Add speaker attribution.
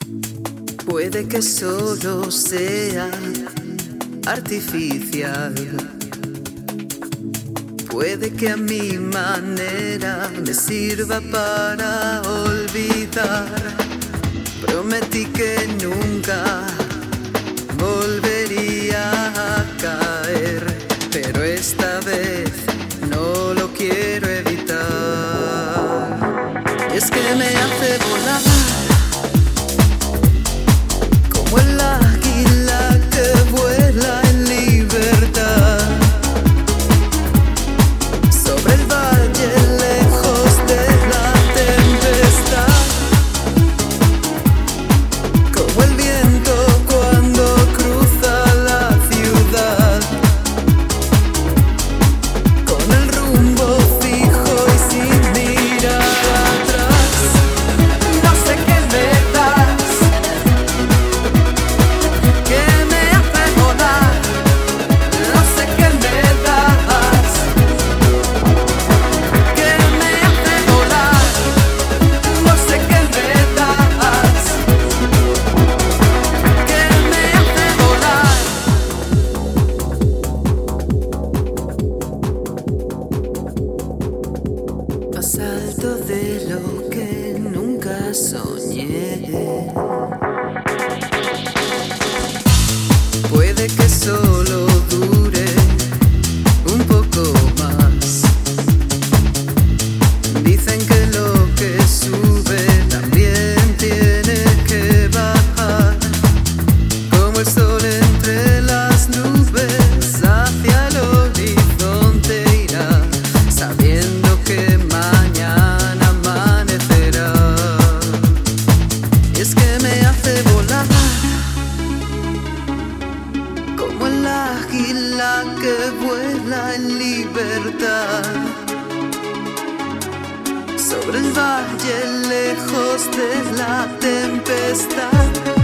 Speaker 1: Puede que solo sea artificial. Puede que a mi manera me sirva para olvidar. Prometí que nunca volvería a caer, pero esta vez no lo quiero evitar. Y es que me hace volar como el águila que vuela en libertad sobre el valle lejos de la tempestad, como el viento cuando cruza la ciudad, con el rumbo fijo y sin mirar atrás. No sé qué me das, que me hace volar. No sé qué me das, que me hace volar. No sé qué me das, que me hace volar. Más alto de lo que nunca soñé. Puede que solo dure un poco más. Dicen que lo que sube también tiene que bajar, como el sol entre las nubes hacia el horizonte irá, sabiendo que mañana amanecerá. Y es que me hace volar como el águila que vuela en libertad sobre el valle lejos de la tempestad.